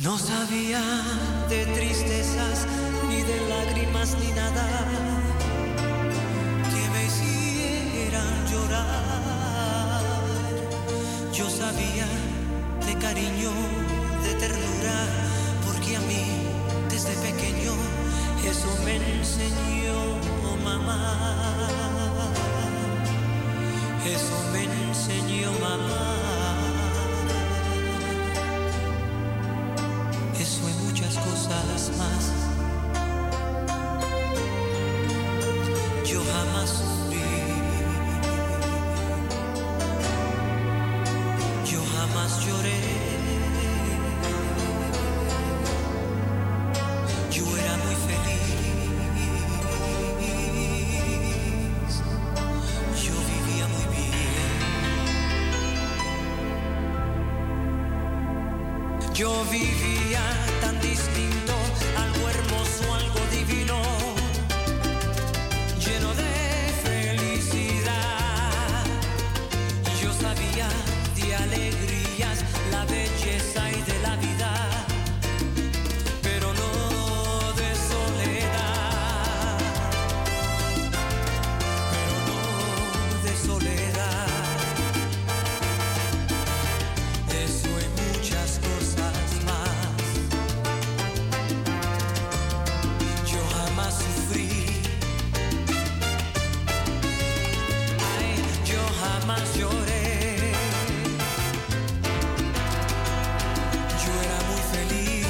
No sabía de tristezas, ni de lágrimas, ni nada que me hicieran llorar. Yo sabía de cariño, de ternura, porque a mí desde pequeño eso me enseñó mamá. Eso me enseñó mamá. Eso y muchas cosas más. Yo jamás sufrí. Yo jamás lloré. Yo era muy feliz. Yo vivía muy bien. Yo vivía tan distinto, algo hermoso, algo divino, lleno de felicidad. Yo sabía de alegrías, la belleza y de la vida, pero no de soledad, pero no de soledad. Eso y muchas cosas más. Yo jamás sufrí. Ay, yo jamás lloré. Yo era muy feliz.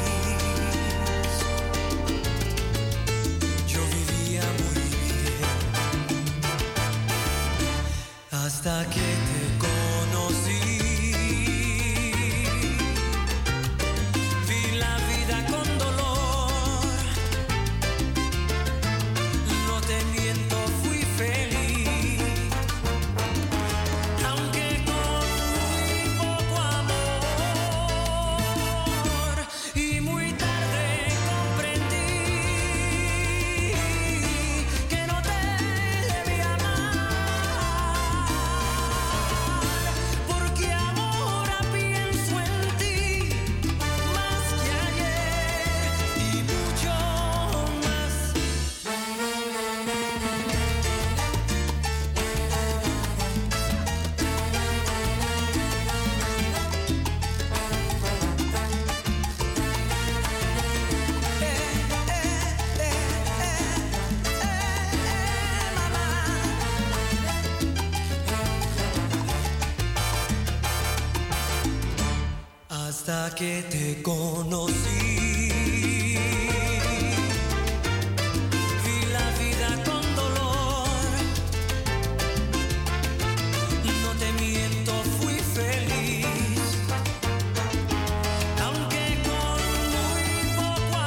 Yo vivía muy bien. Hasta que te conocí. Vi la vida con dolor. No te miento, fui feliz. Aunque con muy poco amor. Y muy tarde comprendí que no te debía amar. Porque ahora pienso en ti más que ayer y mucho más. Hasta que te conocí. Vi la vida con dolor. No te miento, fui feliz. Aunque con muy poco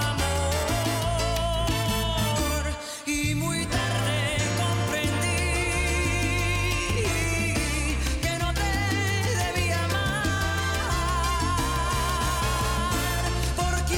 amor. Y muy tarde comprendí que no te debía amar. Porque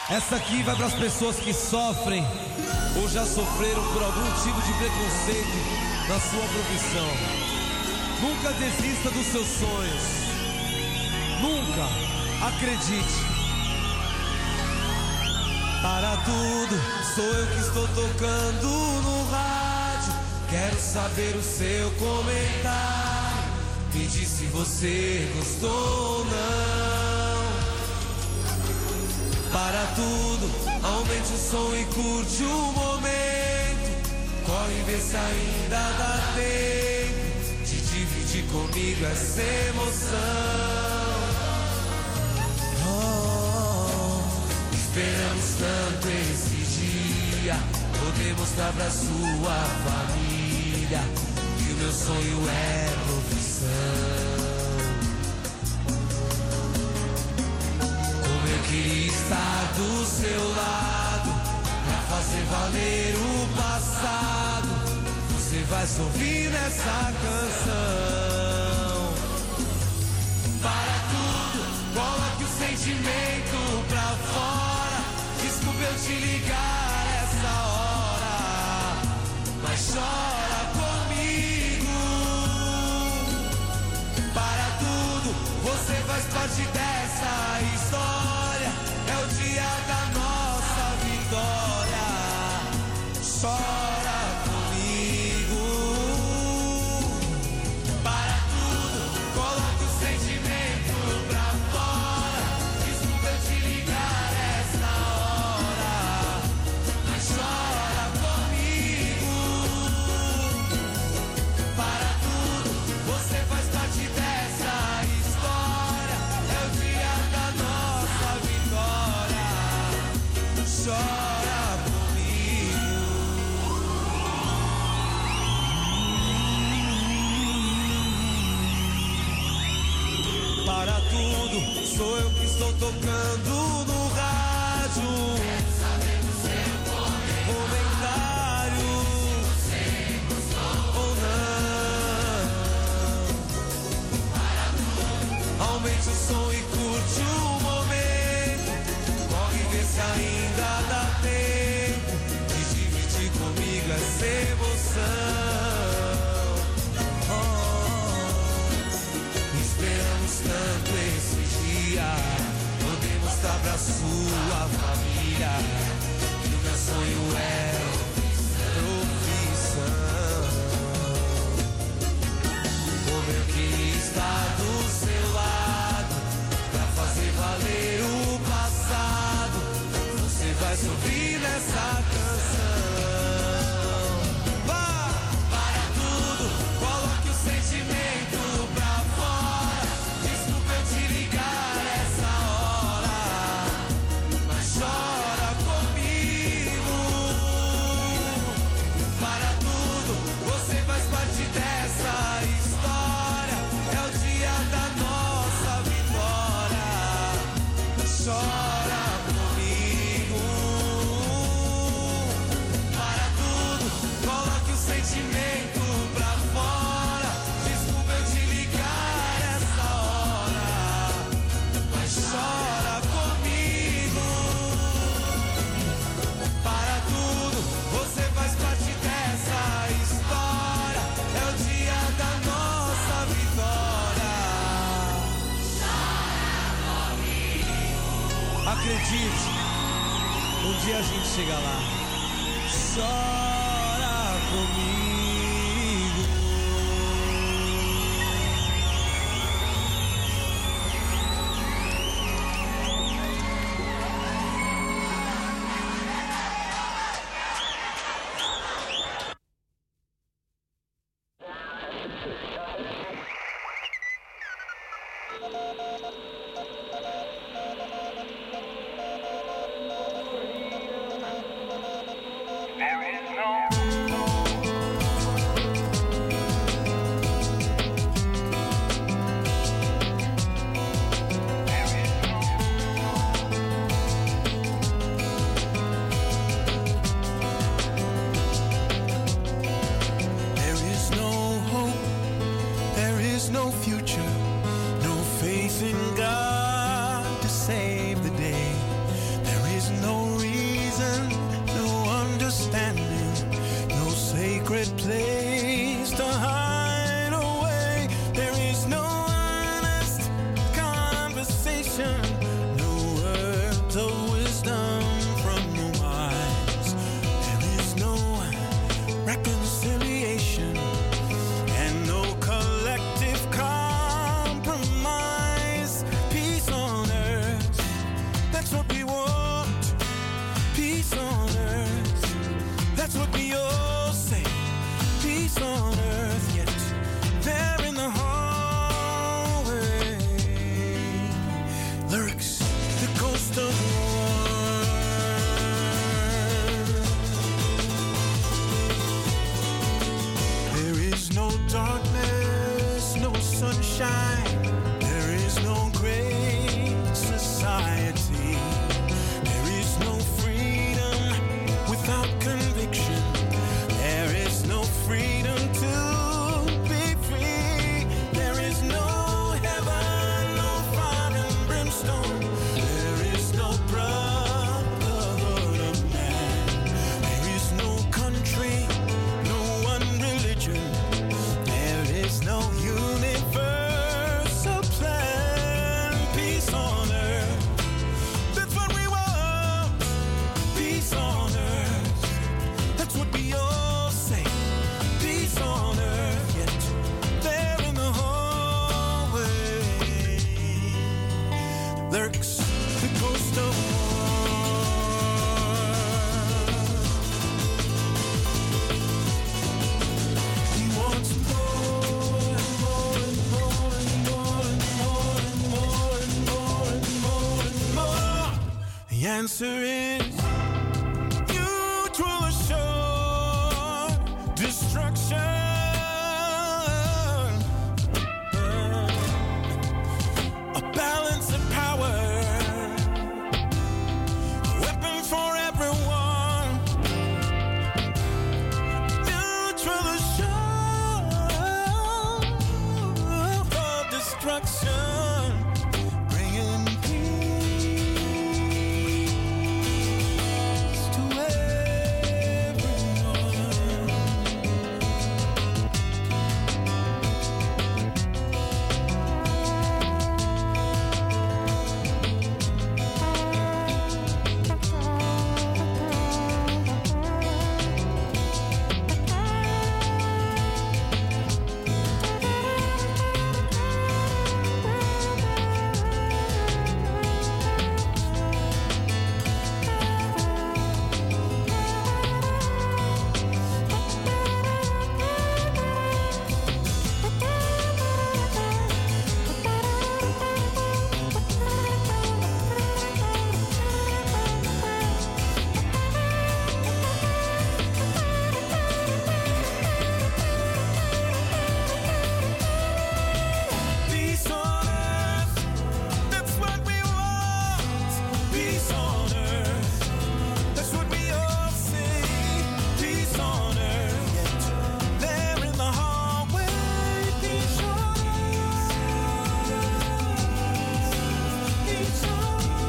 Essa aqui vai para as pessoas que sofrem ou já sofreram por algum tipo de preconceito na sua profissão. Nunca desista dos seus sonhos. Nunca. Acredite. Para tudo, sou eu que estou tocando no rádio. Quero saber o seu comentário. Me diz se você gostou ou não. Para tudo, aumente o som e curte o momento. Corre e vê se ainda dá tempo de dividir comigo essa emoção. Esperamos tanto esse dia, poder mostrar pra sua família que o meu sonho é profissão. Como eu queria estar do seu lado, pra fazer valer o passado. Você vai sorrir nessa canção. Para tudo, coloque o sentimento pra fora. Desculpa eu te ligar essa hora, mas chora comigo. Para tudo, você faz parte dessa história. É o dia da nossa vitória. Chora comigo. Para tudo, coloque o sentimento pra fora. Desculpa eu te ligar essa hora, mas chora comigo. Para tudo, você faz parte dessa história. É o dia da nossa vitória. Chora comigo. Para tudo, sou eu que estou tocando no rádio. Comentário ou não. Aumente o som e curte o momento. Corre e vê se ainda dá tempo de dividir comigo essa emoção. Esperamos tanto esse dia, poder mostrar pra sua família que o meu sonho é profissão. Como eu queria estar do seu lado, pra fazer valer o passado. Você vai sorrir nessa canção. Vá! Para tudo, coloque o sentimento pra fora. Desculpa eu te ligar essa hora, mas chora comigo. Para tudo, você faz parte dessa história. É o dia da nossa vitória. Chora comigo. Para tudo, coloque o sentimento pra fora. Desculpa eu te ligar essa hora, mas chora comigo. Para tudo, você faz parte dessa história. É o dia da nossa vitória. Acredite, um dia a gente chega lá. Chora comigo. There is no ghost of war. There is no darkness, no sunshine. There is no great society. There is no freedom without conviction. There is no freedom to be free. There is no heaven, no fire and brimstone. There is no brotherhood of man. There is no country, no one religion. There is no universal plan. Peace on earth, that's what we want. Peace on earth, that's what we all say. Peace on earth, yet there in the hallway lurks the ghost of war. He wants more and more and more and more and more and more and more and more and more. The answer is mutual assured destruction. A balance of power, a weapon for everyone. Mutual assured destruction, bringing peace to everyone. Peace on earth, that's what we want. Peace on earth, that's what we all say. Peace on earth, yet there in the hallway. Peace on earth, peace on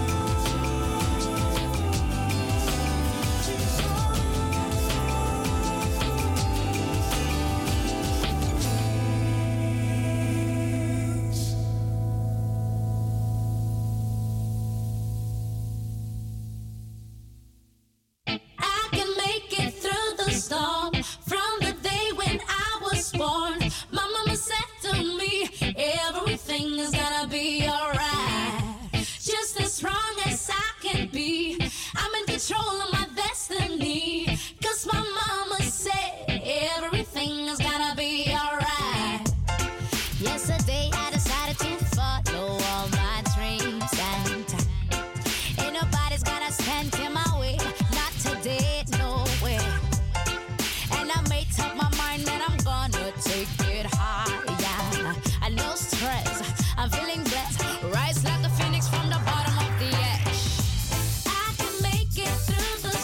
I can make it through the storm from the day when I was born. My mama said to me, everything is gonna be alright. Just as strong as I can be, I'm in control of my destiny. 'Cause my mama said, everything is gonna be alright. Yesterday I decided to follow all my dreams, and ain't nobody's gonna stand in my way, not today, no way. And I made up my mind that I'm gonna take it higher. I no stress, I'm feeling blessed, rise like a phoenix from the bottom of the ash. I can make it through the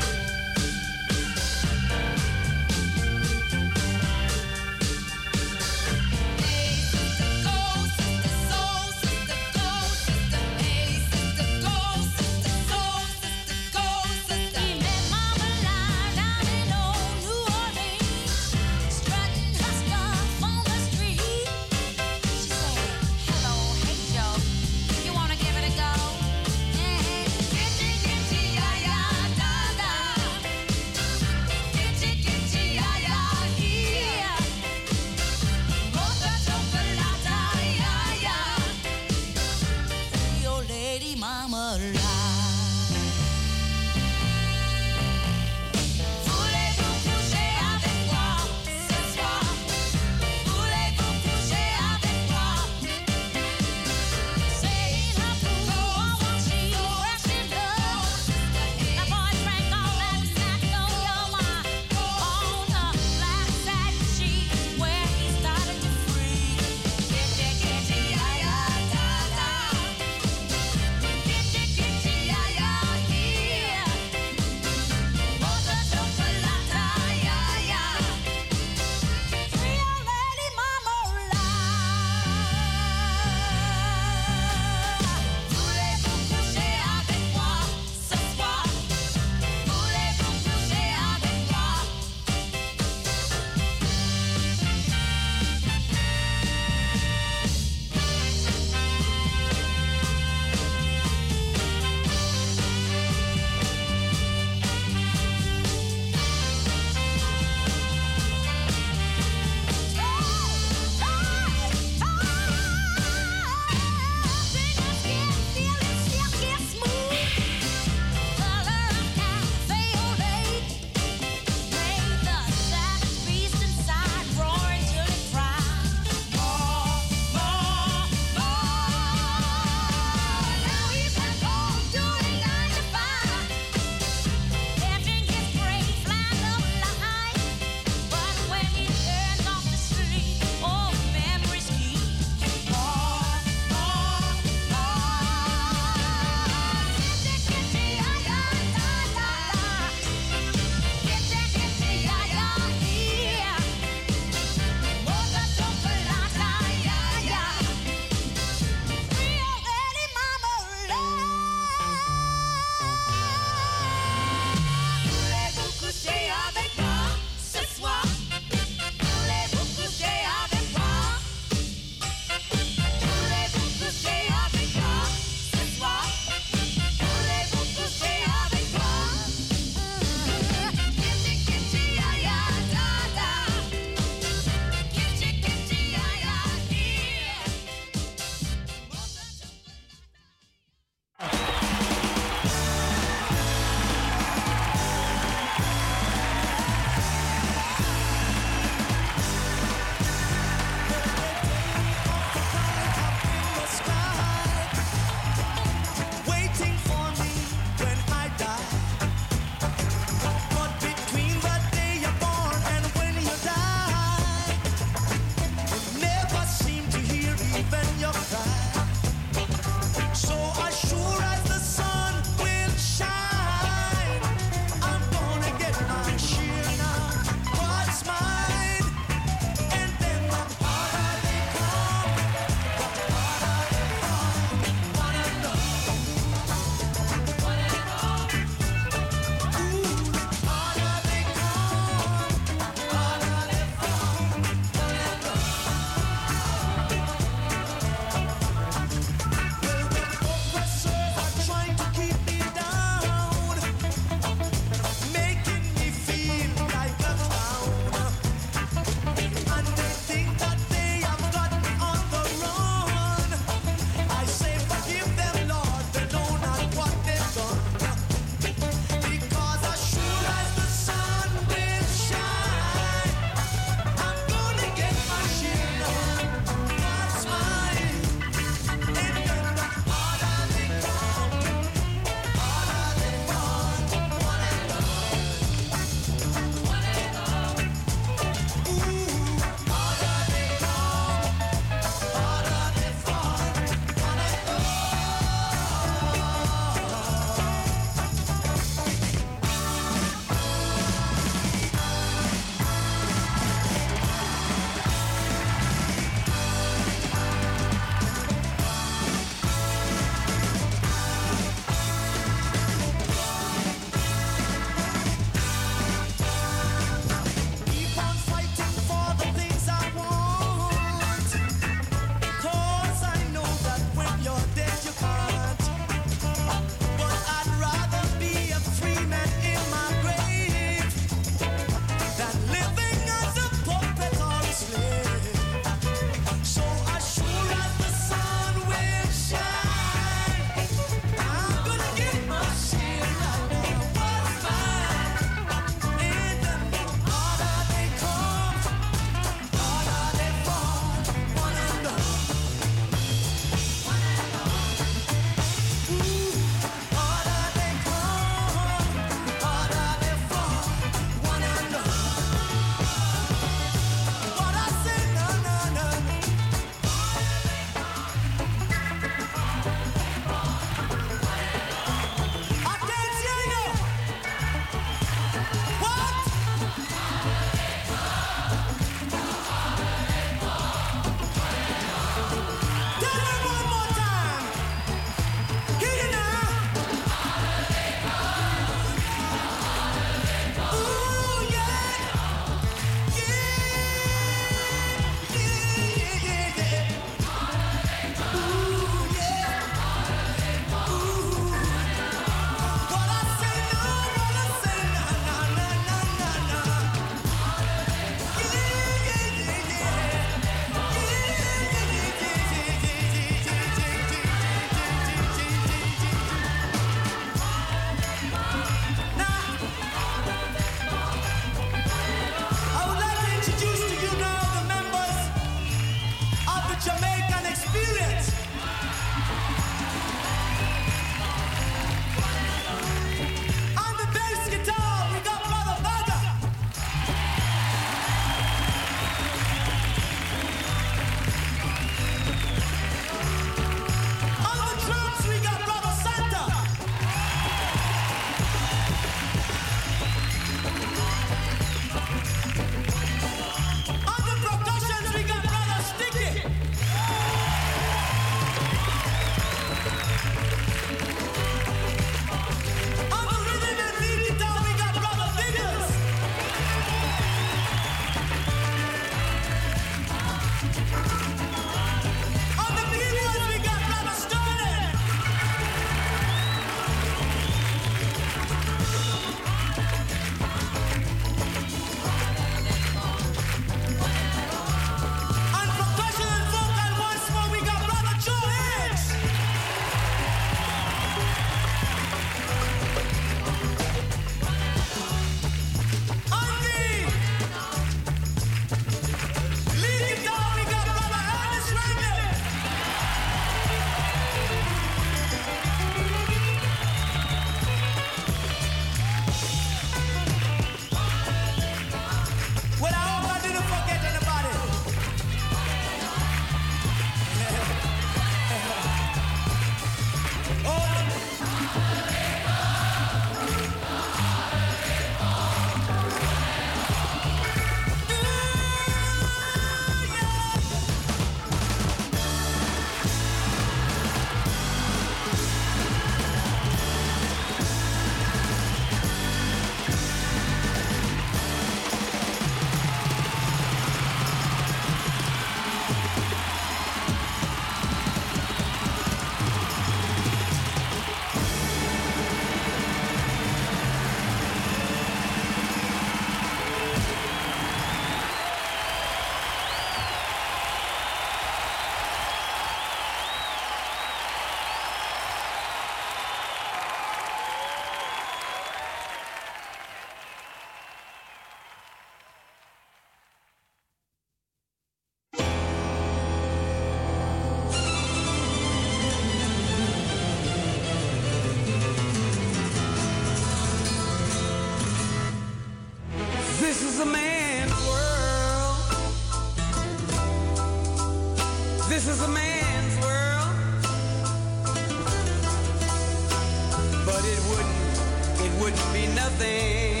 wouldn't be nothing,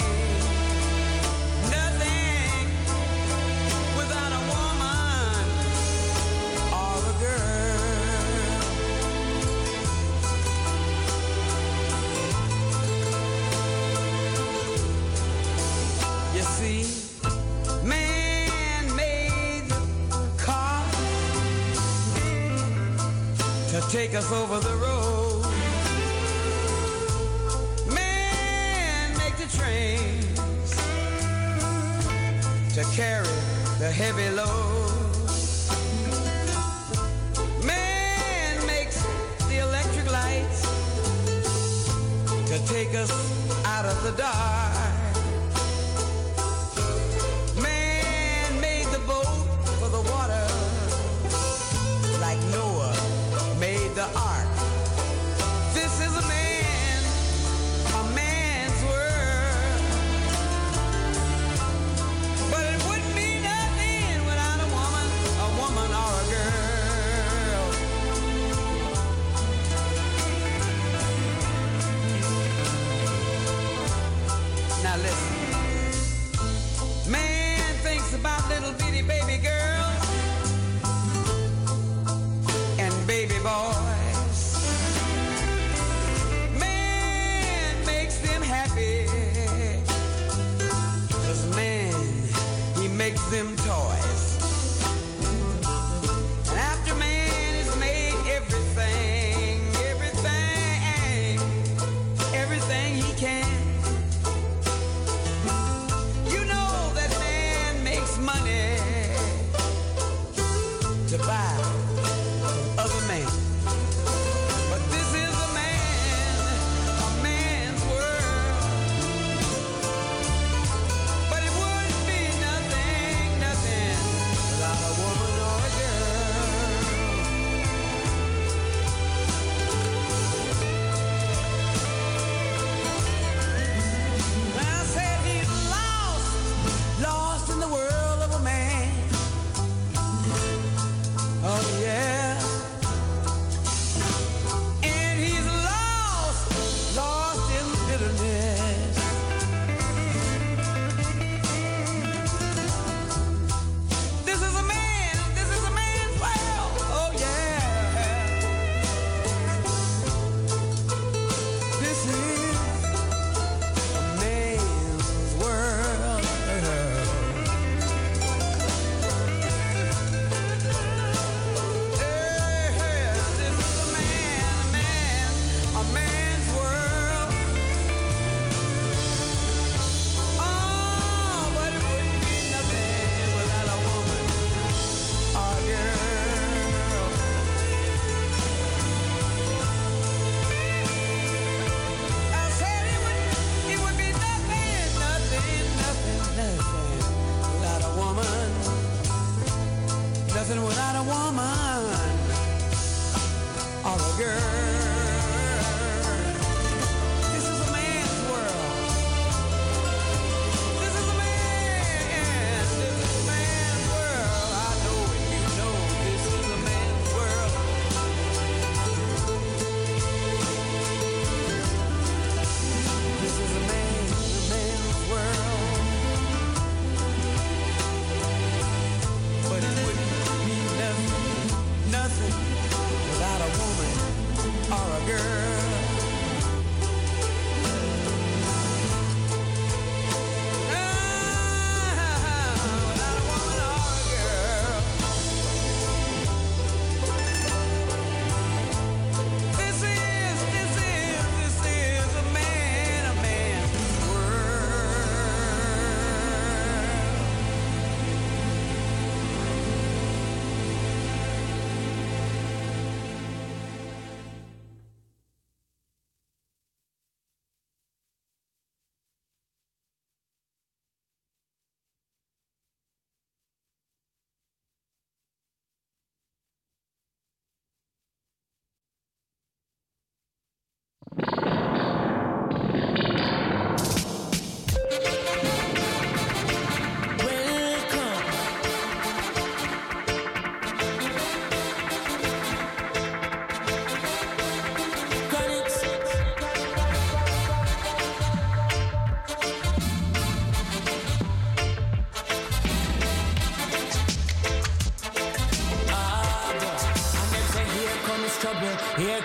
nothing without a woman or a girl. You see, man made the car to take us over the road. Man make the trains to carry the heavy load. Man makes the electric lights to take us out of the dark. Man made the boat for the water, like Noah made the ark. This is a man's world. But it wouldn't be nothing without a woman or a girl. Now listen. Man thinks about little bitty baby girls and baby boys. Man makes them happy, 'cause man, he makes them toys. And after man has made everything he can,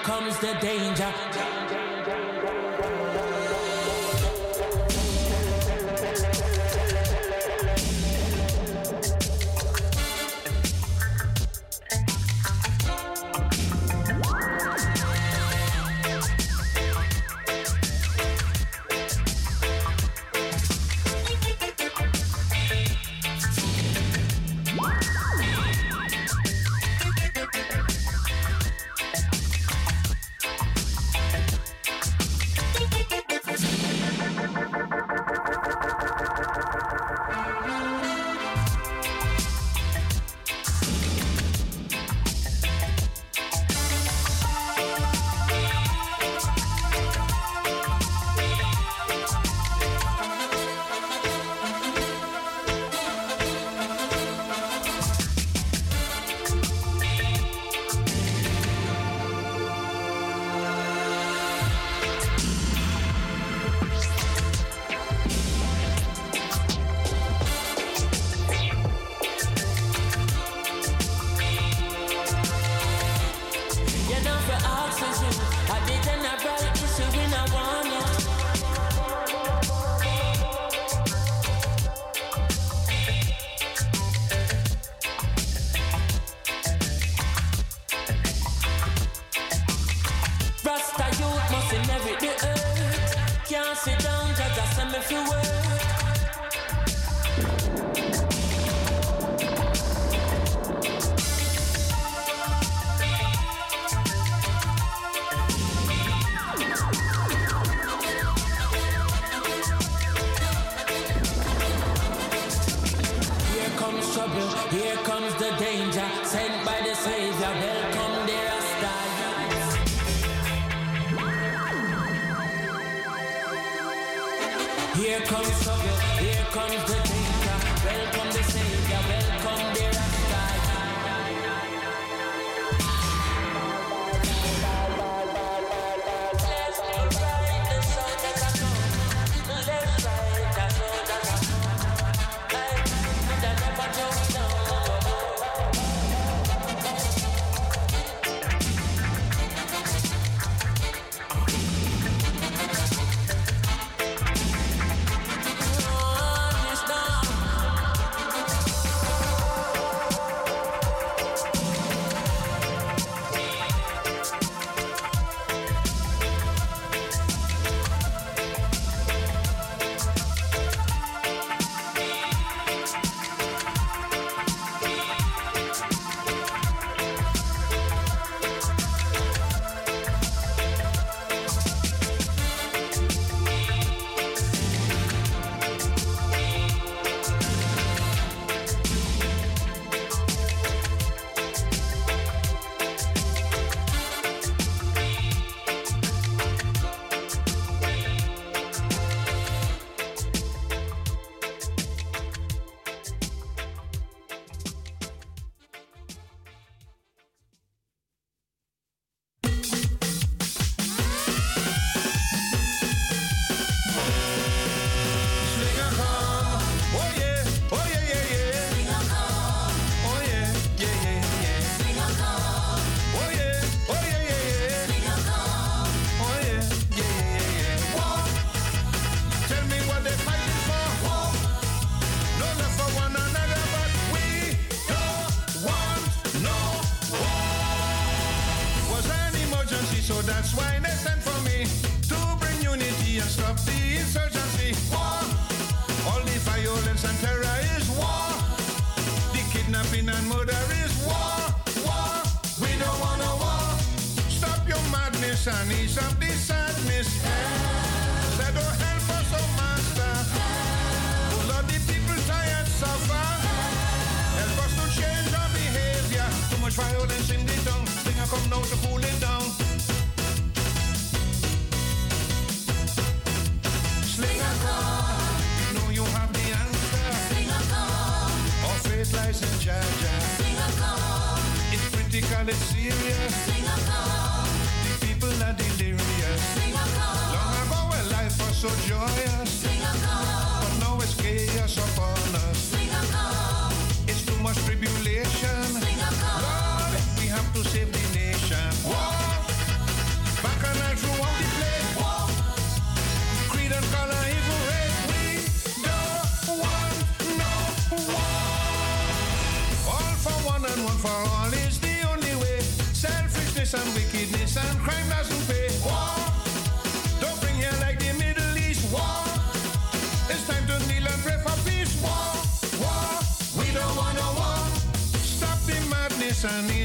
comes the danger.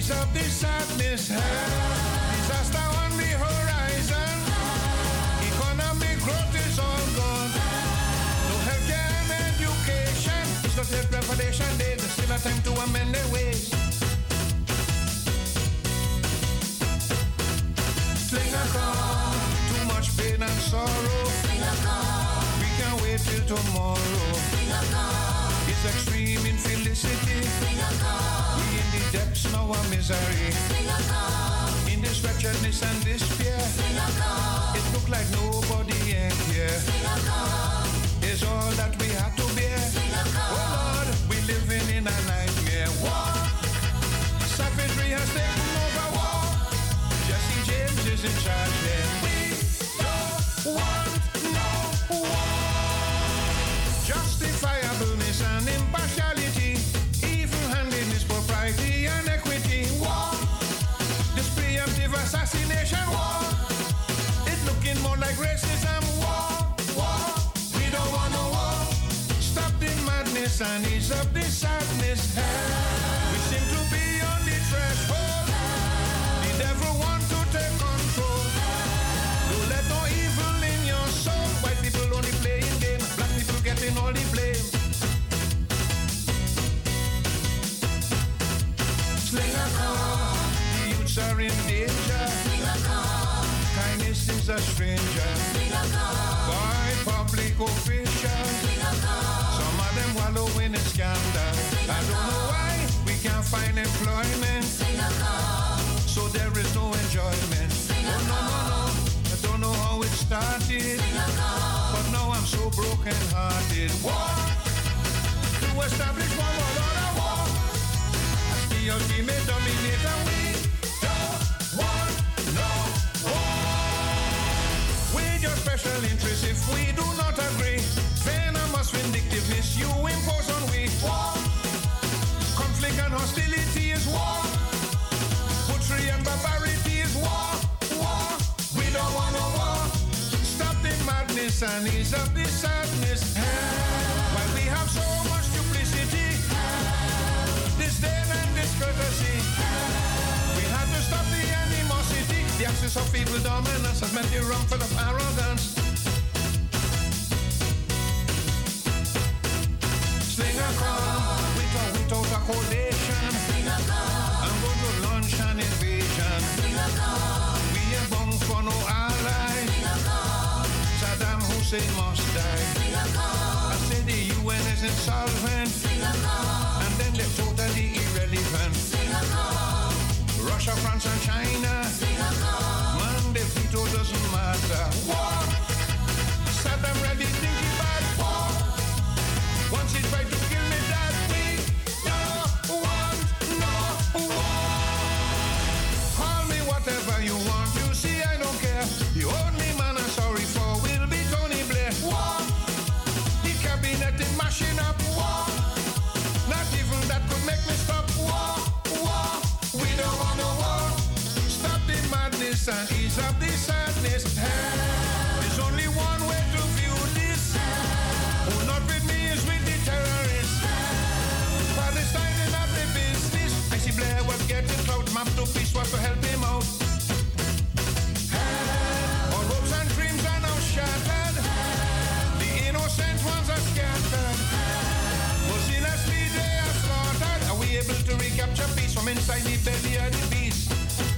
ease up the sadness. Disaster on the horizon. Economic growth is all gone. No healthcare and education. It's not yet Revelation Day. There's still a time to amend their ways. Sling a car, too much pain and sorrow. We can't wait till tomorrow. It's extreme infelicity. We in the depths now of misery. In this wretchedness and despair, it look like nobody ain't here. It's all that we have to bear. Oh Lord, we living in a nightmare. War, savagery has taken over. War, Jesse James is in charge there. We don't want no war. Justifiableness and impartiality, even-handedness, propriety and equity. War, this preemptive assassination. War, it's looking more like racism. War, we don't want no war. Stop the madness and ease up the sadness. We seem to be on the threshold. The devil want to take control. Don't let no evil in your soul. White people only playing game, black people getting all the blame. Sling a car, the youths are in danger. Kindness is a stranger. By public officials, some of them wallow in a scandal. I don't know why we can't find employment, so there is no enjoyment. Oh no, I don't know how it started, but now I'm so broken hearted. War, to establish one world order. War, as the ultimate dominator, we don't want no war. With your special interests, if we do not agree, venomous vindictiveness you impose on we. War, conflict and hostility is war. Butchery and barbarity is war. We don't want no war. Stop the madness and ease up the sadness. While we have so much duplicity, disdain and discourtesy, we had to stop the animosity. The axis of evil dominance has meant the wrong full of arrogance. Sling a car without a coalition. I'm going to launch an invasion. We ain't bound for no ally. Saddam Hussein must die. I say the UN is insolvent, and then they're totally irrelevant. Russia, France and China, man, the veto doesn't matter. War, Saddam ready thinking about war. Once he tried to kill me, that we don't want no war. Call me whatever you want, you see I don't care. The only man I'm sorry for will be Tony Blair. War, the cabinet is mashing up. War, not even that could make me stop. War, we don't want no war. Stop the madness and ease up the sadness. There's only one way to view this. Who not with me is with the terrorists. Palestine is not the business. I see Blair was getting clout. Map to peace was to help him out. All hopes and dreams are now shattered. The innocent ones are scattered. Mercilessly they are slaughtered. Are we able to recapture peace from inside the belly of the beast?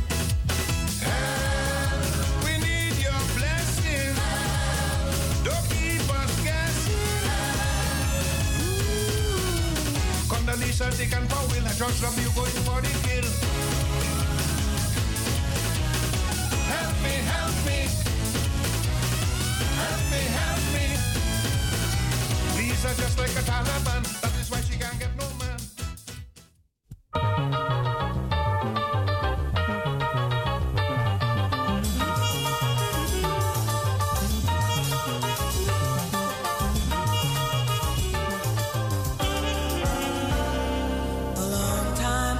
We need your blessing. Don't keep us guessing. Condoleezza, Dick and Powell, I George W. going for the kill. Help me, help me. Help me, help me. Lisa just like a Taliban. That is why she can't get no man.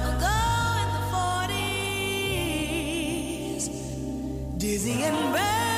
Dizzy and red.